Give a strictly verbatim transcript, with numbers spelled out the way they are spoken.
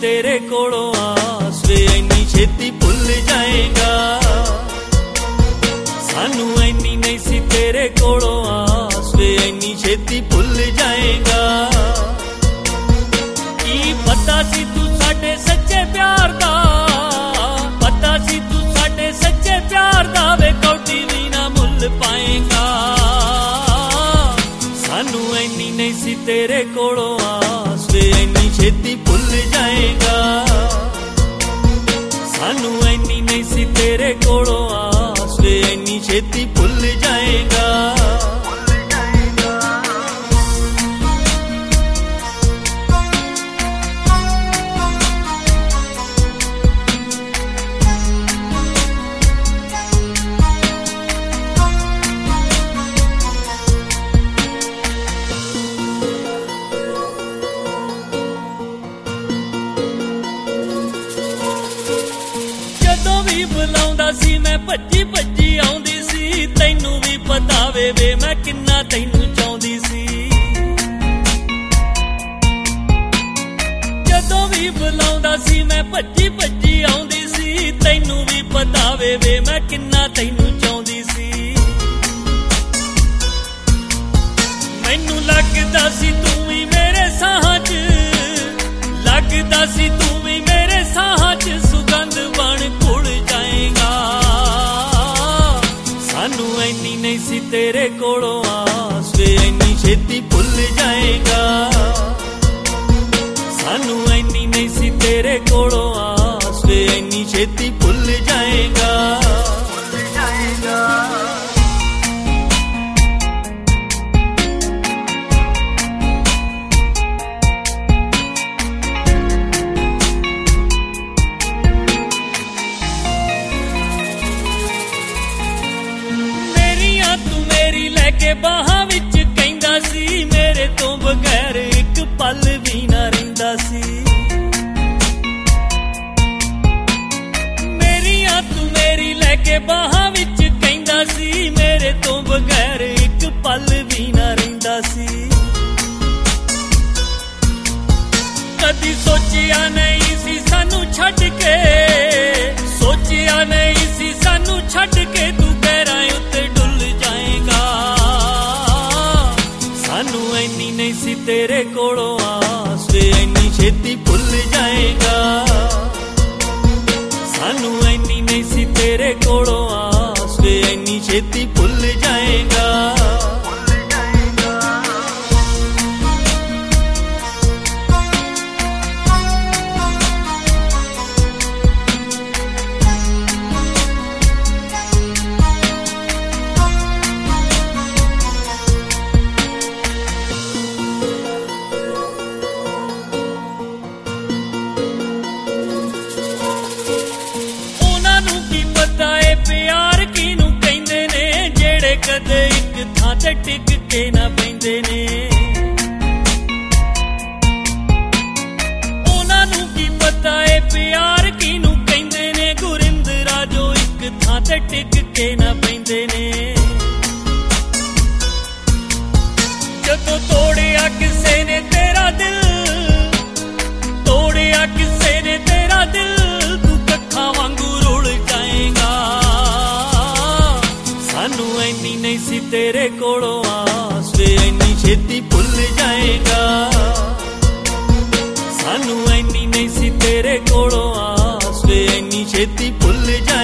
तेरे कोलों आस वे इन्नी छेती भुल जाएगा। सानू इन्नी नहीं सी तेरे कोलों आस वे इन्नी छेती भुल जाएगा। की पता सी तू साडे सच्चे प्यार दा, पता सी तू साडे सच्चे प्यार दा वे कौडी भी ना मुल पाएगा। सानू इन्नी नहीं सी तेरे कोलों आस वे इन्नी छेती भुल जाएगा। सानू इन्नी नहीं सी तेरे कोलों आस वे इन्नी छेती भुल जाएगा। बुलाउंदा सी मैं भज्जी भज्जी आउंदी सी, तैनू भी पता वे वे मैं किन्ना तैनू चाहुंदी सी। जदों भी बुलाउंदा सी मैं भज्जी भज्जी आउंदी सी, तैनू भी पता वे वे मैं किन्ना तैनू चाहुंदी सी। मैनू लगदा सी तू भी मेरे साहां च, लगदा सी तू भी मेरे साहां च सुगंध बन घुल जाएगा। सानू इन्नी नहीं सी तेरे कोलों आस वे इन्नी छेती भुल जाएगा। सानू इन्नी नहीं सी तेरे कोलों आस वे इन्नी छेती भुल जाएगा। के बाहां विच कहंदा सी मेरे तो बगैर एक पल भी ना रहिंदा सी। मेरियां तू मेरी लैके बाहां विच कहंदा सी मेरे तो बगैर एक पल भी ना रहिंदा सी। कदी सोचिया नहीं सी सानू छड्ड के, सोचिया नहीं सी सानू छड्ड के तू गहराई उत्ते डुल जाएगा। सानू इन्नी नहीं सी तेरे कोलों आस वे इन्नी छेती भुल जाएगा। सानू इन्नी नहीं सी तेरे कोलों आस वे इन्नी छेती भुल जाएगा। कदे एक थां ते टिक के ना पैंदे ने, उन्हां नूं की पता है प्यार किनू कहंदे ने। गुरिंदरा जो एक थां ते टिक के ना पैंदे ने। जदों तोड़िया किसे ने तेरा दिल, तोड़िया किसे ने तेरा दिल, तू कखा वांगू रुल जाएगा। सानू इन्नी नहीं सी तेरे कोलों आस वे इन्नी छेती भुल जाएगा। सानू इन्नी नहीं सी तेरे कोलों आस वे इन्नी छेती भुल जाएगा।